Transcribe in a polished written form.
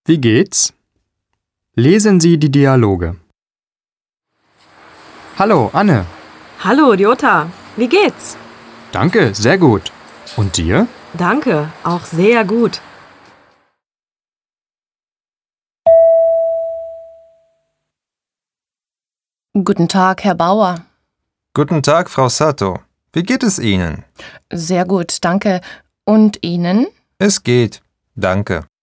Wie geht's? Lesen Sie die Dialoge. Hallo, Anne. Hallo, Jota. Wie geht's? Danke, sehr gut. Und dir? Danke, auch sehr gut. Guten Tag, Herr Bauer. Guten Tag, Frau Sato. Wie geht es Ihnen? Sehr gut, danke. Und Ihnen? Es geht. Danke.